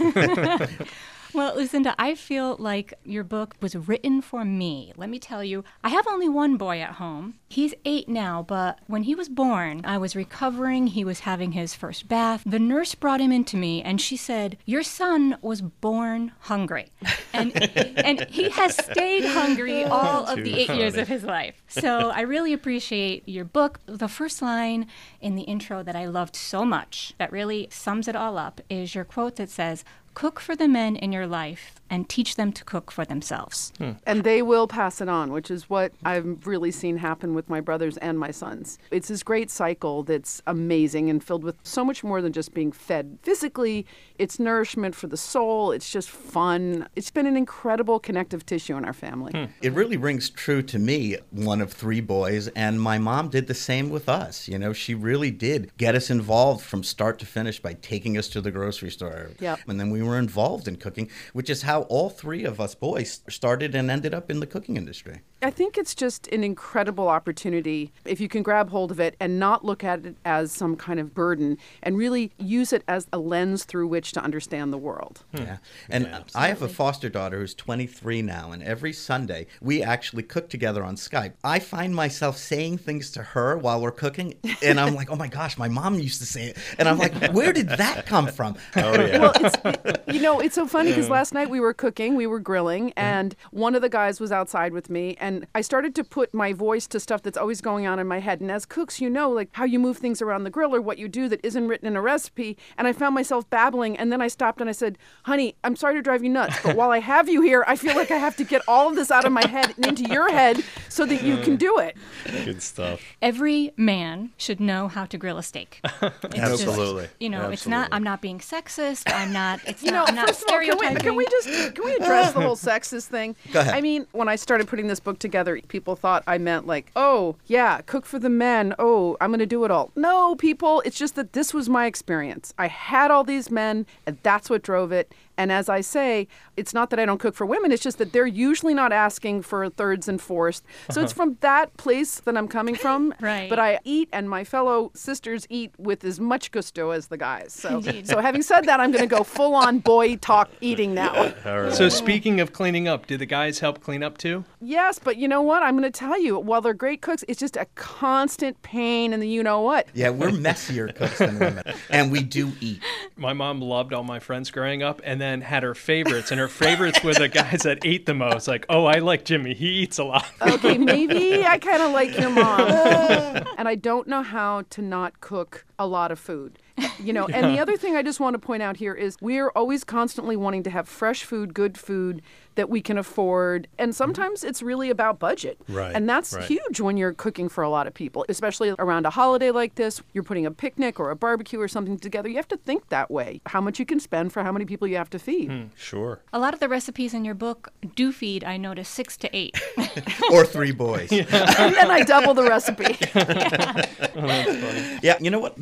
Well, Lucinda, I feel like your book was written for me. Let me tell you, I have only one boy at home. He's eight now, but when he was born, I was recovering. He was having his first bath. The nurse brought him into me, and she said, your son was born hungry. And and he has stayed hungry all of Too the eight funny. years of his life. So I really appreciate your book. The first line in the intro that I loved so much, that really sums it all up, is your quote that says, cook for the men in your life and teach them to cook for themselves. Hmm. And they will pass it on, which is what I've really seen happen with my brothers and my sons. It's this great cycle that's amazing and filled with so much more than just being fed physically. It's nourishment for the soul. It's just fun. It's been an incredible connective tissue in our family. Hmm. It really rings true to me, one of three boys, and my mom did the same with us. You know, she really did get us involved from start to finish by taking us to the grocery store. Yep. And then we were involved in cooking, which is how all three of us boys started and ended up in the cooking industry. I think it's just an incredible opportunity if you can grab hold of it and not look at it as some kind of burden and really use it as a lens through which to understand the world. Yeah. And Yeah, I have a foster daughter who's twenty-three now, and every Sunday we actually cook together on Skype. I find myself saying things to her while we're cooking, and I'm like, oh my gosh, my mom used to say it. And I'm like, where did that come from? Oh, yeah. Well, it's, you know, it's so funny because last night we were cooking, we were grilling, and one of the guys was outside with me, and I started to put my voice to stuff that's always going on in my head. And as cooks, you know, like how you move things around the grill or what you do that isn't written in a recipe. And I found myself babbling, and then I stopped and I said, honey, I'm sorry to drive you nuts, but while I have you here, I feel like I have to get all of this out of my head and into your head so that you can do it. Good stuff. Every man should know how to grill a steak. It's Absolutely. Just, you know, it's not, Absolutely. I'm not being sexist. I'm not, it's You know, not, I'm not first of all, can we, stereotyping. can we just can we address the whole sexist thing? Go ahead. I mean, when I started putting this book together, people thought I meant like, oh, yeah, cook for the men. Oh, I'm going to do it all. No, people, it's just that this was my experience. I had all these men, and that's what drove it. And as I say, it's not that I don't cook for women. It's just that they're usually not asking for thirds and fourths. So it's from that place that I'm coming from. Right. But I eat, and my fellow sisters eat with as much gusto as the guys. So, Indeed. so having said that, I'm going to go full on boy talk eating now. All right. So speaking of cleaning up, did the guys help clean up too? Yes, but you know what? I'm going to tell you, while they're great cooks, it's just a constant pain in the you know what. Yeah, we're messier cooks than women, and we do eat. My mom loved all my friends growing up and then had her favorites, and her favorites were the guys that ate the most. Like, oh, I like Jimmy. He eats a lot. Okay, maybe I kind of like your mom. And I don't know how to not cook a lot of food. You know, and the other thing I just want to point out here is we're always constantly wanting to have fresh food, good food that we can afford. And sometimes it's really about budget. Right, And that's right. huge when you're cooking for a lot of people, especially around a holiday like this. You're putting a picnic or a barbecue or something together. You have to think that way. How much you can spend for how many people you have to feed. Sure. A lot of the recipes in your book do feed, I noticed, six to eight. Or three boys. And then I double the recipe. Yeah, you know what?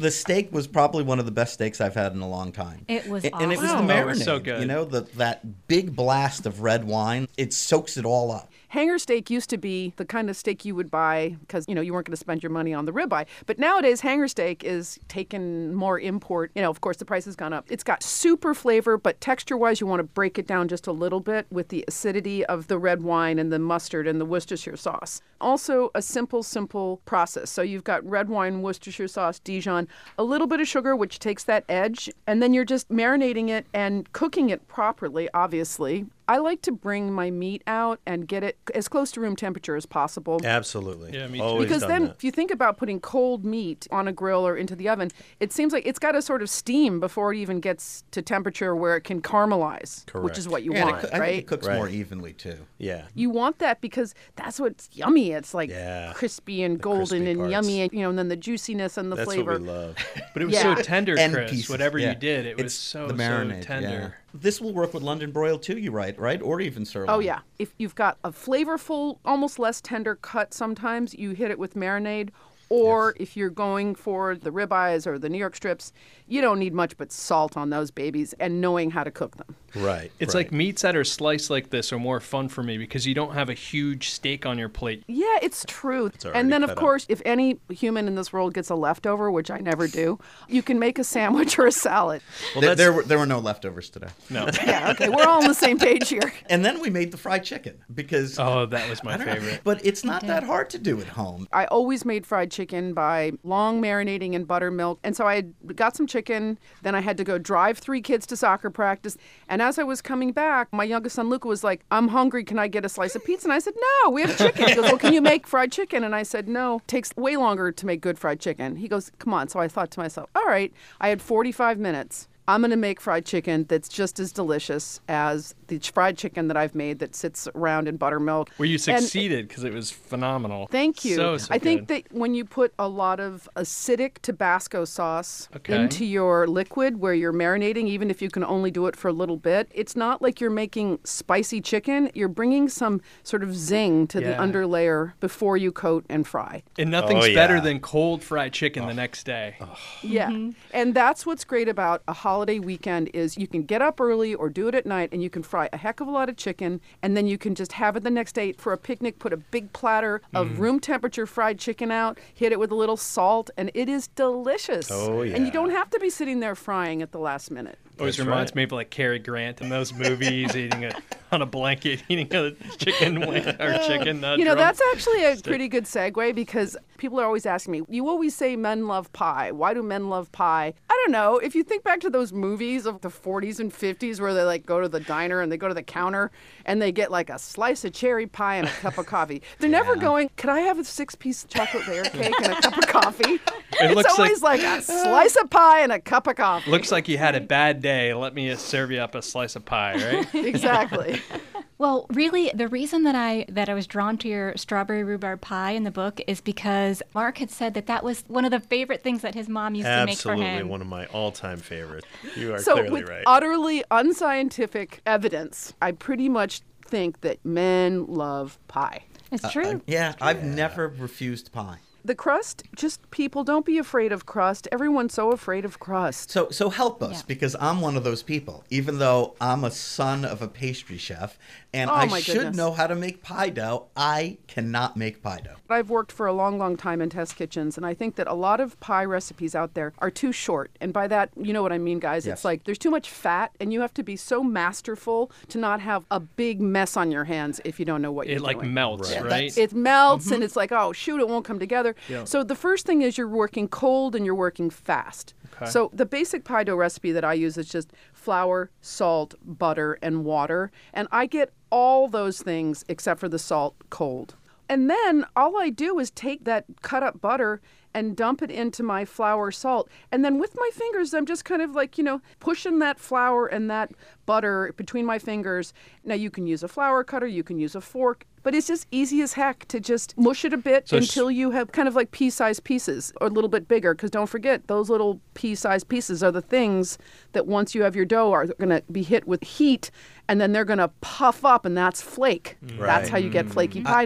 the steak was probably one of the best steaks I've had in a long time. It was A- And it was awesome. the Oh, it marinade. was so good. You know, the, that big blast of red wine, it soaks it all up. Hanger steak used to be the kind of steak you would buy because, you know, you weren't going to spend your money on the ribeye. But nowadays, hanger steak is taken more import. You know, of course, the price has gone up. It's got super flavor, but texture-wise, you want to break it down just a little bit with the acidity of the red wine and the mustard and the Worcestershire sauce. Also, a simple, simple process. So you've got red wine, Worcestershire sauce, Dijon, a little bit of sugar, which takes that edge, and then you're just marinating it and cooking it properly, obviously. I like to bring my meat out and get it as close to room temperature as possible. Absolutely. Yeah, me too. Always Because done then, that. if you think about putting cold meat on a grill or into the oven, it seems like it's got to sort of steam before it even gets to temperature where it can caramelize, which is Correct. what you Yeah, and it want, coo- I think right? it cooks Right. more evenly, too. Yeah. You want that because that's what's yummy. It's like Yeah. crispy and golden crispy and parts. yummy, and, you know, and then the juiciness and the That's flavor. what we love. But it was Yeah. so tender, And Chris. pieces, Whatever yeah. you did, it was It's so, the marinade, so tender. yeah. This will work with London broil, too, you right, right? Or even sirloin. Oh, yeah. If you've got a flavorful, almost less tender cut sometimes, you hit it with marinade. Or if you're going for the ribeyes or the New York strips, you don't need much but salt on those babies and knowing how to cook them. Right. It's right. like meats that are sliced like this are more fun for me because you don't have a huge steak on your plate. Yeah, it's true. already And then, cut of up. course, if any human in this world gets a leftover, which I never do, you can make a sandwich or a salad. Well, there, there, were, there were no leftovers today. No. Yeah, okay, we're all on the same page here. And then we made the fried chicken because... Oh, that was my I don't know, favorite. but it's not that hard to do at home. I always made fried chicken by long marinating in buttermilk. And so I had got some chicken. Then I had to go drive three kids to soccer practice. And as I was coming back, my youngest son, Luca, was like, I'm hungry. Can I get a slice of pizza? And I said, no, we have chicken. He goes, well, can you make fried chicken? And I said, no, it takes way longer to make good fried chicken. He goes, come on. So I thought to myself, all right, I had forty-five minutes. I'm going to make fried chicken that's just as delicious as the ch- fried chicken that I've made that sits around in buttermilk. Well, you And- succeeded because it was phenomenal. Thank you. So, so I think good. that when you put a lot of acidic Tabasco sauce Okay. into your liquid where you're marinating, even if you can only do it for a little bit, it's not like you're making spicy chicken. You're bringing some sort of zing to the Yeah. underlayer before you coat and fry. And nothing's Oh, yeah. better than cold fried chicken the next day. Yeah. And that's what's great about a holiday weekend is you can get up early or do it at night and you can fry a heck of a lot of chicken and then you can just have it the next day for a picnic, put a big platter of room temperature fried chicken out, hit it with a little salt, and it is delicious. Oh, And yeah. you don't have to be sitting there frying at the last minute. Always That's reminds right. me of like Cary Grant in those movies, eating it on a blanket, eating a chicken wing or chicken. Uh, You know, drum. that's actually a pretty good segue because people are always asking me, you always say men love pie. Why do men love pie? I don't know. If you think back to those movies of the forties and fifties where they like go to the diner and they go to the counter and they get like a slice of cherry pie and a cup of coffee. They're never going, could I have a six piece chocolate layer cake and a cup of coffee? it's looks like- always like, a slice of pie and a cup of coffee. Looks like you had a bad day. Let me serve you up a slice of pie, right? Exactly. Well, really, the reason that I that I was drawn to your strawberry rhubarb pie in the book is because Mark had said that that was one of the favorite things that his mom used to make for Absolutely him. one of my all-time favorites. You are So clearly with right. utterly unscientific evidence, I pretty much think that men love pie. It's true. Yeah, I've never refused pie. The crust, just people don't be afraid of crust. Everyone's so afraid of crust. So, so help us, Yeah. because I'm one of those people. Even though I'm a son of a pastry chef, and Oh, I my should goodness. know how to make pie dough, I cannot make pie dough. I've worked for a long, long time in test kitchens, and I think that a lot of pie recipes out there are too short. And by that, you know what I mean, guys. Yes. It's like there's too much fat, and you have to be so masterful to not have a big mess on your hands if you don't know what It you're like doing. melts, Right. right? That's- It melts and it's like, oh, shoot, it won't come together. Yeah. So the first thing is you're working cold and you're working fast. Okay. So the basic pie dough recipe that I use is just flour, salt, butter, and water. And I get all those things except for the salt cold. And then all I do is take that cut up butter and dump it into my flour salt. And then with my fingers, I'm just kind of like, you know, pushing that flour and that butter between my fingers. Now you can use a flour cutter, you can use a fork, but it's just easy as heck to just mush it a bit So s- until you have kind of like pea-sized pieces or a little bit bigger. Because don't forget, those little pea-sized pieces are the things that once you have your dough are going to be hit with heat and then they're going to puff up and that's flake. That's Right. how you get flaky pie dough.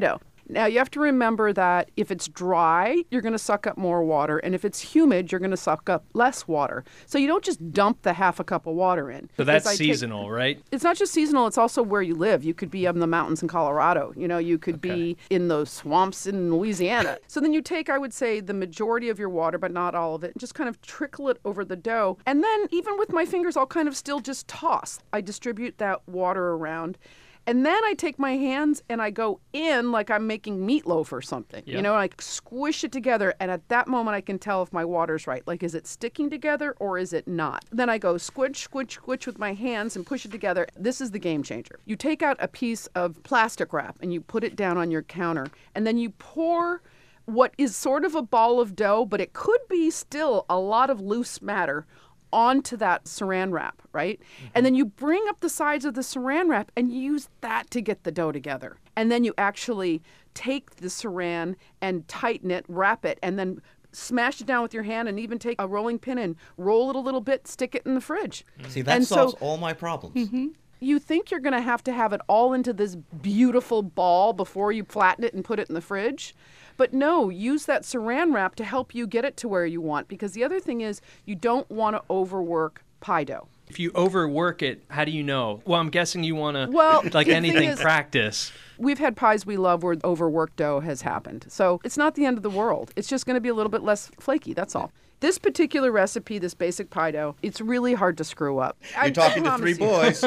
Now, you have to remember that if it's dry, you're going to suck up more water. And if it's humid, you're going to suck up less water. So you don't just dump the half a cup of water in. So Because that's I take- seasonal, right? It's not just seasonal, it's also where you live. You could be up in the mountains in Colorado. You know, you could be in the swamps in Louisiana. So then you take, I would say, the majority of your water, but not all of it, and just kind of trickle it over the dough. And then even with my fingers, I'll kind of still just toss. I distribute that water around. And then I take my hands and I go in like I'm making meatloaf or something. Yeah. You know, I squish it together. And at that moment, I can tell if my water's right. Like, is it sticking together or is it not? Then I go squish, squish, squish with my hands and push it together. This is the game changer. You take out a piece of plastic wrap and you put it down on your counter. And then you pour what is sort of a ball of dough, but it could be still a lot of loose matter onto that saran wrap, right? Mm-hmm. And then you bring up the sides of the saran wrap and use that to get the dough together. And then you actually take the saran and tighten it, wrap it, and then smash it down with your hand and even take a rolling pin and roll it a little bit, stick it in the fridge. See, that And solves so- all my problems. You think you're going to have to have it all into this beautiful ball before you flatten it and put it in the fridge. But no, use that saran wrap to help you get it to where you want. Because the other thing is you don't want to overwork pie dough. If you overwork it, how do you know? Well, I'm guessing you want to, Well, like the thing anything, is- practice. We've had pies we love where overworked dough has happened. So it's not the end of the world. It's just going to be a little bit less flaky. That's all. This particular recipe, this basic pie dough, it's really hard to screw up. You're talking to three boys.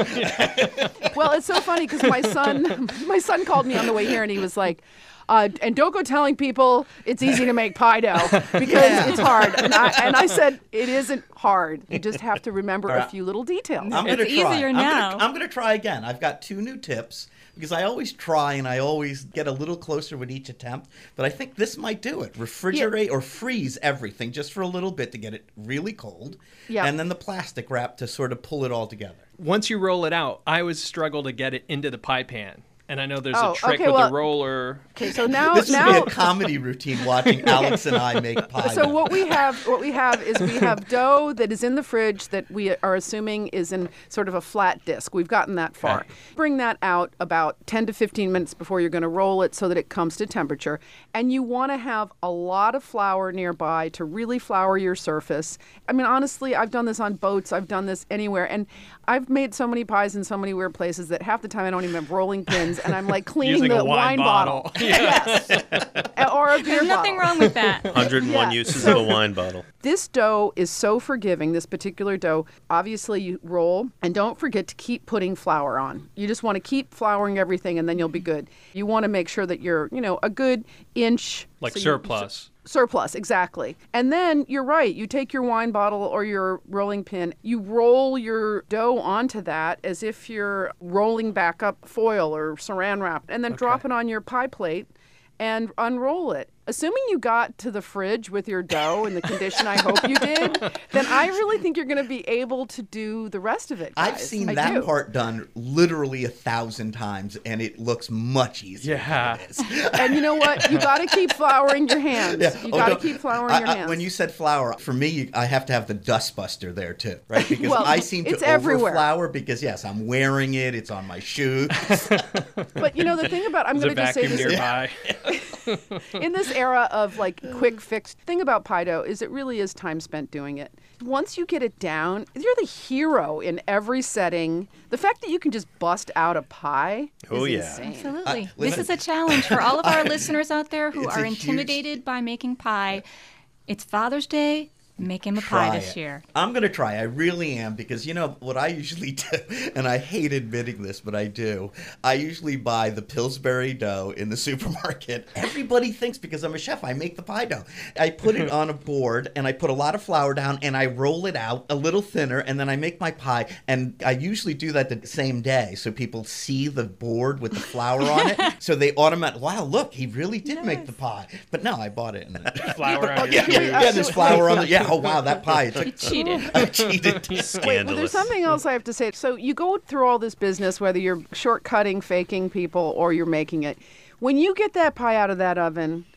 Well, it's so funny because my son, my son called me on the way here and he was like, uh, and don't go telling people it's easy to make pie dough because Yeah. it's hard. And I, and I said, it isn't hard. You just have to remember All a right. few little details. I'm It's gonna try. easier I'm now. Gonna, I'm gonna try again. I've got two new tips because I always try and I always get a little closer with each attempt. But I think this might do it. Refrigerate or freeze everything just for a little bit to get it really cold. Yeah. And then the plastic wrap to sort of pull it all together. Once you roll it out, I always struggle to get it into the pie pan. And I know there's Oh, a trick okay, with well- the roller. Okay, so now This would now be a comedy routine watching Alex and I make pie. So dough. what we have, what we have is we have dough that is in the fridge that we are assuming is in sort of a flat disc. We've gotten that far. Okay. Bring that out about ten to fifteen minutes before you're going to roll it so that it comes to temperature. And you want to have a lot of flour nearby to really flour your surface. I mean, honestly, I've done this on boats. I've done this anywhere. And I've made so many pies in so many weird places that half the time I don't even have rolling pins and I'm like cleaning Using the a wine bottle. Yes. Or a beer There's nothing bottle. wrong with that. one hundred one Yeah. uses of a wine bottle. This dough is so forgiving, this particular dough. Obviously, you roll, and don't forget to keep putting flour on. You just want to keep flouring everything, and then you'll be good. You want to make sure that you're, you know, a good inch. Like so you- surplus. Surplus, exactly. And then you're right. You take your wine bottle or your rolling pin, you roll your dough onto that as if you're rolling back up foil or saran wrap, and then drop it on your pie plate and unroll it. Assuming you got to the fridge with your dough in the condition I hope you did, then I really think you're going to be able to do the rest of it. I've guys. seen I that do. part done literally a thousand times, and it looks much easier. Yeah. Than it is. And you know what? You got to keep flouring your hands. Yeah. You Oh, got to don't- keep flouring I- your I- hands. when you said flour, for me, I have to have the dust buster there too, right? Because Well, I seem to it's everywhere. over flour because yes, I'm wearing it. It's on my shoes. But you know the thing about I'm There's going a to just say vacuum this nearby. in this era of like quick fix thing about pie dough is it really is time spent doing it. Once you get it down, you're the hero in every setting. The fact that you can just bust out a pie Oh, is yeah. insane. Absolutely. I- this listen. is a challenge for all of our listeners out there who It's are a huge- intimidated by making pie. It's Father's Day. Make him a Try pie this it. year. I'm gonna try. I really am because you know what I usually do, and I hate admitting this, but I do. I usually buy the Pillsbury dough in the supermarket. Everybody thinks because I'm a chef, I make the pie dough. I put it on a board and I put a lot of flour down and I roll it out a little thinner, and then I make my pie. And I usually do that the same day, so people see the board with the flour on it, so they automatically, wow, look, he really did make the pie. But no, I bought it. And Flour on your yeah, shoes. yeah, there's flour on the. Yeah, oh wow, that pie. It took, You cheated. I cheated. Wait, well, there's Scandalous. something else I have to say. So you go through all this business, whether you're shortcutting, faking people, or you're making it. When you get that pie out of that oven,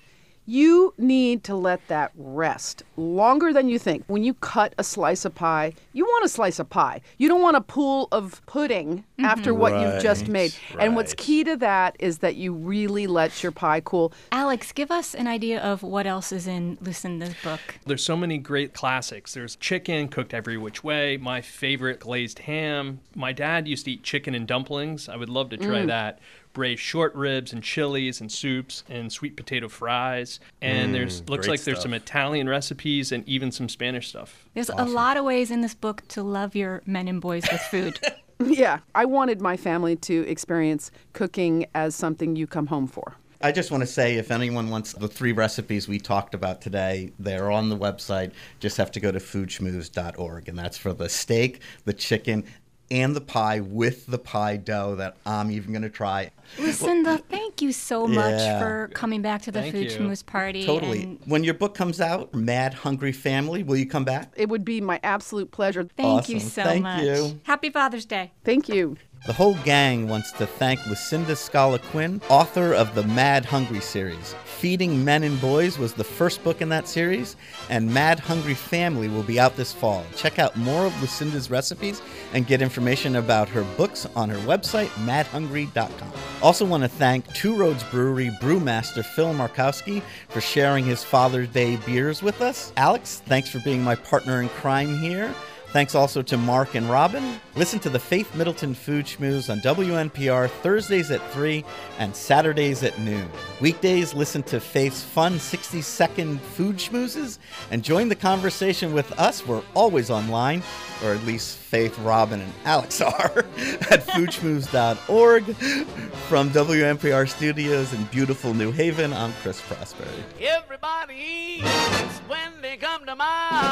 You need to let that rest longer than you think. When you cut a slice of pie, you want a slice of pie. You don't want a pool of pudding after what you've just Right, made. And what's right. key to that is that you really let your pie cool. Alex, give us an idea of what else is in Lucinda's book. There's so many great classics. There's chicken cooked every which way. My favorite, glazed ham. My dad used to eat chicken and dumplings. I would love to try that. Braised short ribs and chilies and soups and sweet potato fries. And there's looks great like there's stuff. some Italian recipes and even some Spanish stuff. There's a lot of ways in this book to love your men and boys with food. Yeah, I wanted my family to experience cooking as something you come home for. I just want to say, if anyone wants the three recipes we talked about today, they're on the website. Just have to go to food schmooze dot org, and that's for the steak, the chicken, and the pie with the pie dough that I'm even going to try. Lucinda, thank you so much Yeah. for coming back to the Thank Food you. Schmooze party. Totally. And When your book comes out, Mad Hungry Family, will you come back? It would be my absolute pleasure. thank you Awesome. so Thank much. you. Happy Father's Day. Thank you. The whole gang wants to thank Lucinda Scala Quinn, author of the Mad Hungry series. Feeding Men and Boys was the first book in that series, and Mad Hungry Family will be out this fall. Check out more of Lucinda's recipes and get information about her books on her website, mad hungry dot com. Also want to thank Two Roads Brewery brewmaster Phil Markowski for sharing his Father's Day beers with us. Alex, thanks for being my partner in crime here. Thanks also to Mark and Robin. Listen to the Faith Middleton Food Schmooze on W N P R Thursdays at three and Saturdays at noon. Weekdays, listen to Faith's fun sixty-second food schmoozes and join the conversation with us. We're always online, or at least Faith, Robin, and Alex are, at food schmooze dot org. From W N P R Studios in beautiful New Haven, I'm Chris Prosperi. Everybody eats when they come to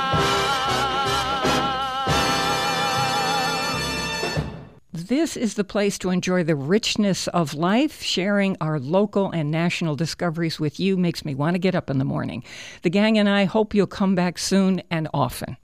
mind. This is the place to enjoy the richness of life. Sharing our local and national discoveries with you makes me want to get up in the morning. The gang and I hope you'll come back soon and often.